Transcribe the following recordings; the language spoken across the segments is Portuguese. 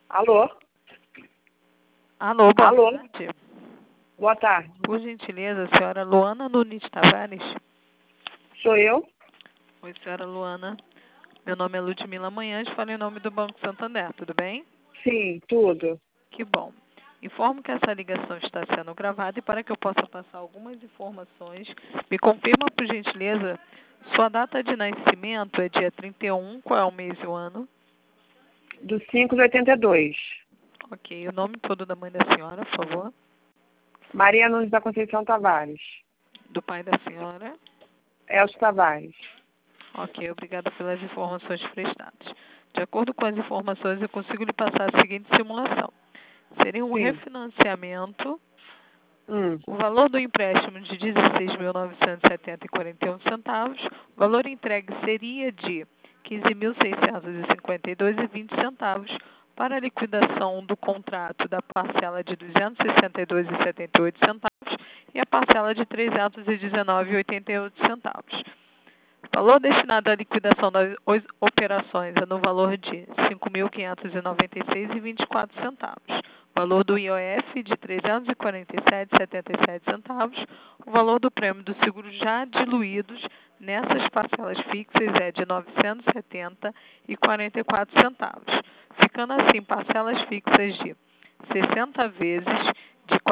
Alô? Alô, boa Alô? tarde. Boa tarde. Por gentileza, a senhora Luana Nunes Tavares? Sou eu? Oi, senhora Luana. Meu nome é Ludmila Manhães, falo em nome do Banco Santander, tudo bem? Sim, tudo. Que bom. Informo que essa ligação está sendo gravada e para que eu possa passar algumas informações, me confirma, por gentileza, sua data de nascimento é dia 31, qual é o mês e o ano? Do 5 de 82. Ok, o nome todo da mãe da senhora, por favor. Maria Nunes da Conceição Tavares. Do pai da senhora. Elcio Tavares. Ok, obrigada pelas informações prestadas. De acordo com as informações, eu consigo lhe passar a seguinte simulação. Seria um Sim. refinanciamento, Hum. o valor do empréstimo de R$ 16.970,41, o valor entregue seria de R$ 15.652,20, para a liquidação do contrato da parcela de R$ 262,78 e a parcela de R$ 319,88. O valor destinado à liquidação das operações é no valor de R$ 5.596,24. O valor do IOF de R$ 347,77. O valor do prêmio do seguro já diluídos nessas parcelas fixas é de R$ 970,44. Ficando assim parcelas fixas de 60 vezes de R$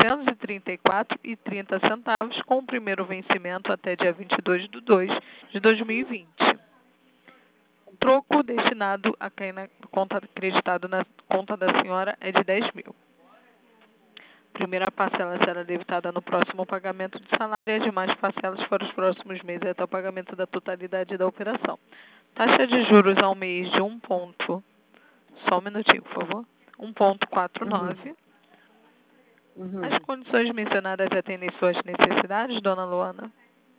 434,30, com o primeiro vencimento até dia 22/2 de 2020. O troco destinado a quem na conta acreditado na conta da senhora é de 10 mil. Primeira parcela será debitada no próximo pagamento de salário e as demais parcelas para os próximos meses até o pagamento da totalidade da operação. Taxa de juros ao mês de só um minutinho, por favor. 1,49. Uhum. As condições mencionadas atendem suas necessidades, dona Luana?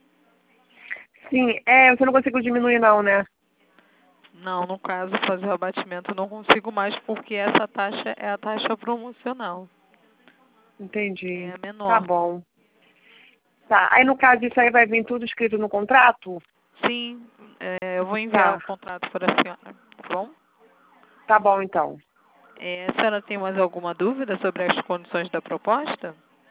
Sim, você não conseguiu diminuir não, né? Não, no caso, fazer o abatimento eu não consigo mais porque essa taxa é a taxa promocional. Entendi. É a Tá menor. bom. Tá, aí no caso isso aí vai vir tudo escrito no contrato? Sim, eu vou enviar Tá. o contrato para a senhora, tá bom? Tá bom então. A senhora tem mais alguma dúvida sobre as condições da proposta?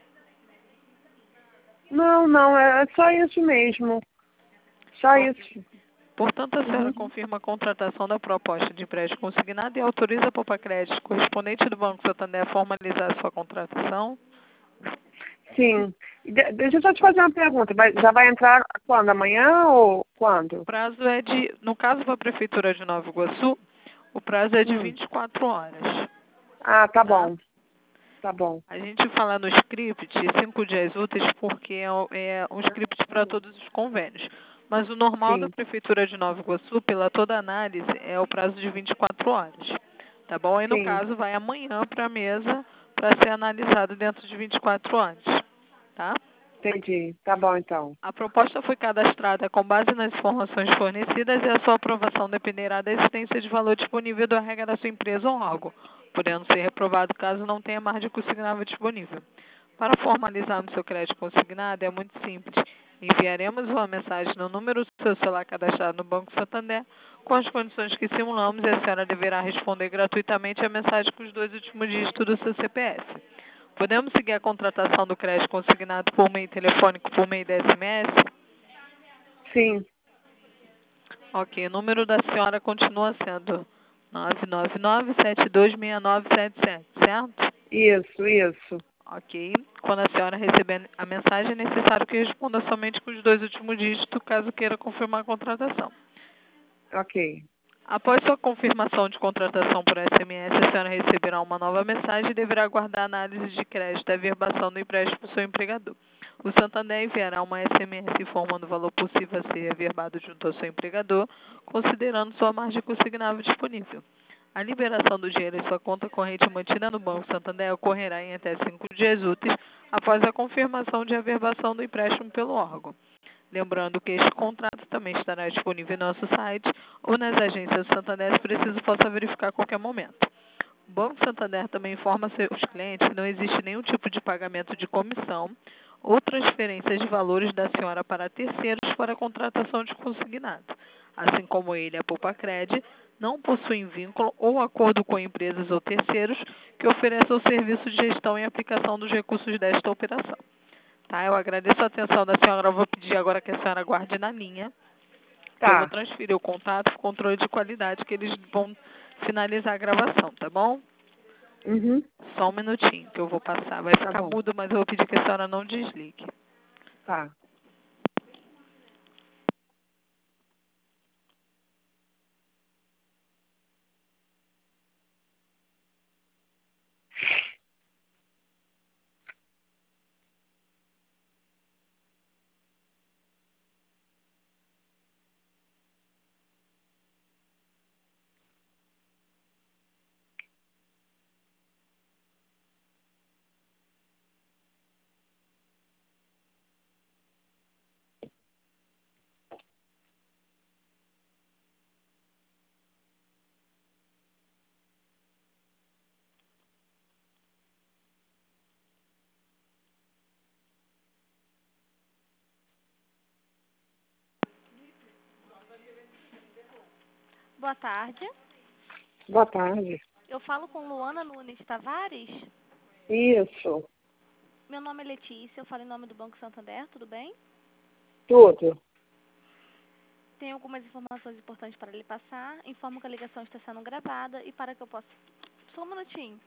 Não, é só isso mesmo. Só isso. Portanto, a senhora Uhum. confirma a contratação da proposta de empréstimo consignado e autoriza a Popacrédito correspondente do Banco Santander a formalizar a sua contratação? Sim. Deixa eu só te fazer uma pergunta. Já vai entrar quando? Amanhã ou quando? O prazo é no caso da Prefeitura de Nova Iguaçu, o prazo é de 24 horas. Ah, tá Tá? bom. Tá bom. A gente fala no script 5 dias úteis porque é um script para todos os convênios. Mas o normal da Sim. Prefeitura de Nova Iguaçu, pela toda análise, é o prazo de 24 horas. Tá bom? Aí, no Sim. caso, vai amanhã para a mesa para ser analisado dentro de 24 horas. Tá? Entendi. Tá bom então. A proposta foi cadastrada com base nas informações fornecidas e a sua aprovação dependerá da existência de valor disponível do RH da sua empresa ou órgão, podendo ser reprovado caso não tenha margem consignável disponível. Para formalizarmos seu crédito consignado é muito simples. Enviaremos uma mensagem no número do seu celular cadastrado no Banco Santander com as condições que simulamos e a senhora deverá responder gratuitamente a mensagem com os 2 últimos dígitos do seu CPF. Podemos seguir a contratação do crédito consignado por meio telefônico, por meio da SMS? Sim. Ok, o número da senhora continua sendo 999-726977, certo? Isso. Ok. Quando a senhora receber a mensagem, é necessário que responda somente com os 2 últimos dígitos, caso queira confirmar a contratação. Ok. Após sua confirmação de contratação por SMS, a senhora receberá uma nova mensagem e deverá aguardar a análise de crédito e averbação do empréstimo do seu empregador. O Santander enviará uma SMS informando o valor possível a ser averbado junto ao seu empregador, considerando sua margem consignável disponível. A liberação do dinheiro em sua conta corrente mantida no Banco Santander ocorrerá em até 5 dias úteis após a confirmação de averbação do empréstimo pelo órgão. Lembrando que este contrato também estará disponível em nosso site ou nas agências do Santander, se preciso possa verificar a qualquer momento. O Banco Santander também informa seus clientes que não existe nenhum tipo de pagamento de comissão ou transferência de valores da senhora para terceiros para a contratação de consignado. Assim como ele, a Poupa-Cred, não possuem vínculo ou acordo com empresas ou terceiros que ofereçam o serviço de gestão e aplicação dos recursos desta operação. Tá? Eu agradeço a atenção da senhora. Eu vou pedir agora que a senhora guarde na linha, que eu vou Tá. transferir o contato para o controle de qualidade, que eles vão finalizar a gravação, tá bom? Uhum. Só um minutinho que eu vou passar. Vai Tá ficar bom. mudo, mas eu vou pedir que a senhora não desligue. Tá. Boa tarde. Boa tarde. Eu falo com Luana Nunes Tavares. Isso. Meu nome é Letícia, eu falo em nome do Banco Santander, tudo bem? Tudo. Tenho algumas informações importantes para lhe passar. Informo que a ligação está sendo gravada e para que eu possa... Só um minutinho.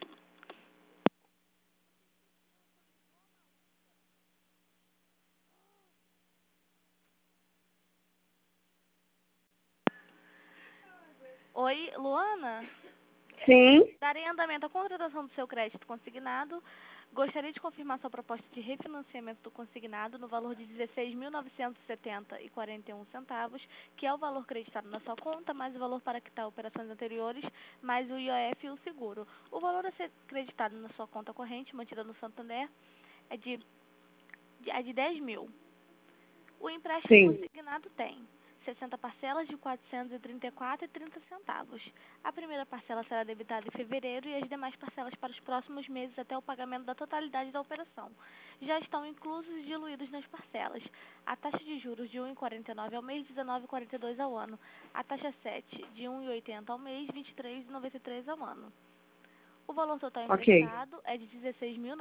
Oi, Luana? Sim. Darei andamento à contratação do seu crédito consignado. Gostaria de confirmar sua proposta de refinanciamento do consignado no valor de R$ 16.970,41, que é o valor creditado na sua conta, mais o valor para quitar operações anteriores, mais o IOF e o seguro. O valor a ser creditado na sua conta corrente, mantida no Santander, é de 10 mil. O empréstimo Sim. consignado tem 60 parcelas de R$ 434,30. A primeira parcela será debitada em fevereiro e as demais parcelas para os próximos meses até o pagamento da totalidade da operação. Já estão inclusos e diluídos nas parcelas. A taxa de juros de 1,49 ao mês, 19,42 ao ano. A taxa 7 de 1,80 ao mês, 23,93 ao ano. O valor total Ok. emprestado é de R$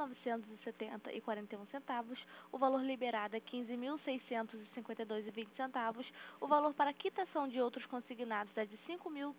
16.970,41. O valor liberado é R$ 15.652,20. O valor para quitação de outros consignados é de R$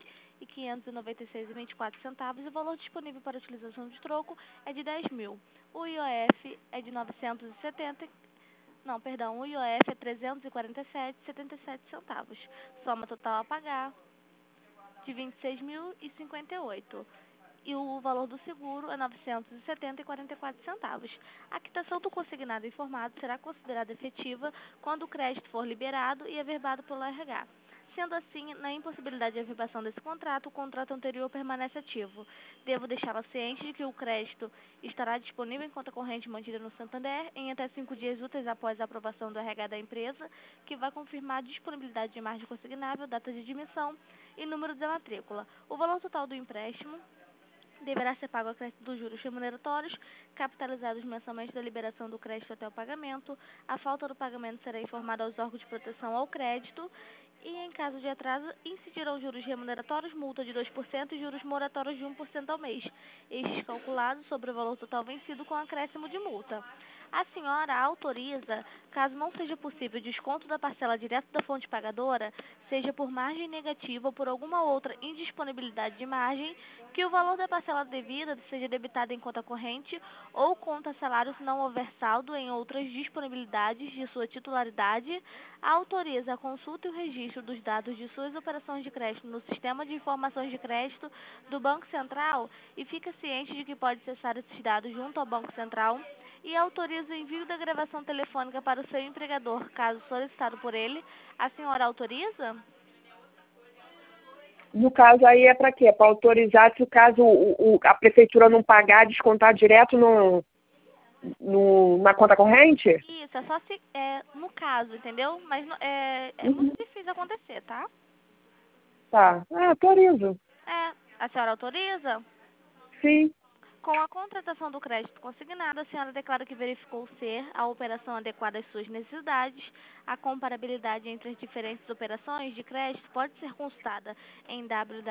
5.596,24. E o valor disponível para utilização de troco é de 10 mil. O IOF é de 970. Não, perdão, o IOF é 347,77. Soma total a pagar de 26.058 e o valor do seguro é R$ 970,44. A quitação do consignado informado será considerada efetiva quando o crédito for liberado e averbado pelo RH. Sendo assim, na impossibilidade de averbação desse contrato, o contrato anterior permanece ativo. Devo deixá-la ciente de que o crédito estará disponível em conta corrente mantida no Santander em até 5 dias úteis após a aprovação do RH da empresa, que vai confirmar a disponibilidade de margem consignável, data de admissão e número da matrícula. O valor total do empréstimo deverá ser pago a crédito dos juros remuneratórios, capitalizados mensalmente da liberação do crédito até o pagamento. A falta do pagamento será informada aos órgãos de proteção ao crédito e, em caso de atraso, incidirão juros remuneratórios, multa de 2% e juros moratórios de 1% ao mês, estes calculados sobre o valor total vencido com acréscimo de multa. A senhora autoriza, caso não seja possível o desconto da parcela direto da fonte pagadora, seja por margem negativa ou por alguma outra indisponibilidade de margem, que o valor da parcela devida seja debitado em conta corrente ou conta salário se não houver saldo em outras disponibilidades de sua titularidade. Autoriza a consulta e o registro dos dados de suas operações de crédito no Sistema de Informações de Crédito do Banco Central e fica ciente de que pode acessar esses dados junto ao Banco Central e autoriza o envio da gravação telefônica para o seu empregador, caso solicitado por ele. A senhora autoriza? No caso aí é para quê? Para autorizar se o caso a prefeitura não pagar, descontar direto na conta corrente? Isso, é só se, no caso, entendeu? Mas é Uhum. muito difícil acontecer, tá? Tá. Ah, autorizo. A senhora autoriza? Sim. Com a contratação do crédito consignado, a senhora declara que verificou ser a operação adequada às suas necessidades. A comparabilidade entre as diferentes operações de crédito pode ser consultada em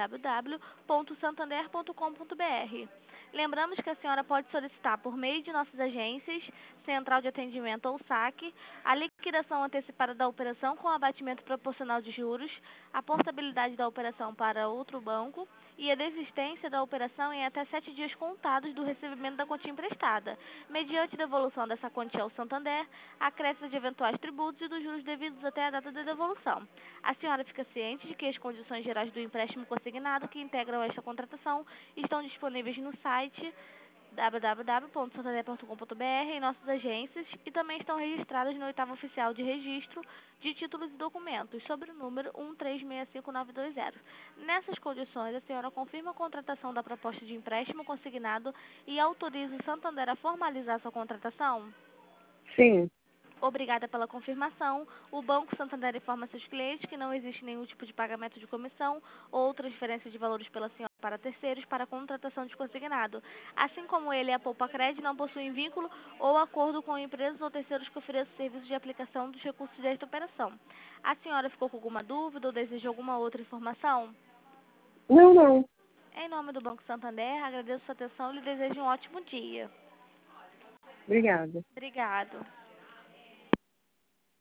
www.santander.com.br. Lembramos que a senhora pode solicitar por meio de nossas agências, Central de Atendimento ou SAC, a liquidação antecipada da operação com abatimento proporcional de juros, a portabilidade da operação para outro banco e a desistência da operação em até 7 dias contados do recebimento da quantia emprestada, mediante devolução dessa quantia ao Santander, acréscimo de eventuais tributos e dos juros devidos até a data da devolução. A senhora fica ciente de que as condições gerais do empréstimo consignado que integram esta contratação estão disponíveis no site www.santander.com.br em nossas agências e também estão registradas no oitavo oficial de registro de títulos e documentos, sob o número 1365920. Nessas condições, a senhora confirma a contratação da proposta de empréstimo consignado e autoriza o Santander a formalizar sua contratação? Sim. Obrigada pela confirmação. O Banco Santander informa seus clientes que não existe nenhum tipo de pagamento de comissão ou transferência de valores pela senhora para terceiros para a contratação de consignado. Assim como ele e a Poupa Cred não possuem vínculo ou acordo com empresas ou terceiros que ofereçam serviços de aplicação dos recursos desta operação. A senhora ficou com alguma dúvida ou deseja alguma outra informação? Não, não. Em nome do Banco Santander, agradeço sua atenção e lhe desejo um ótimo dia. Obrigada. Obrigado.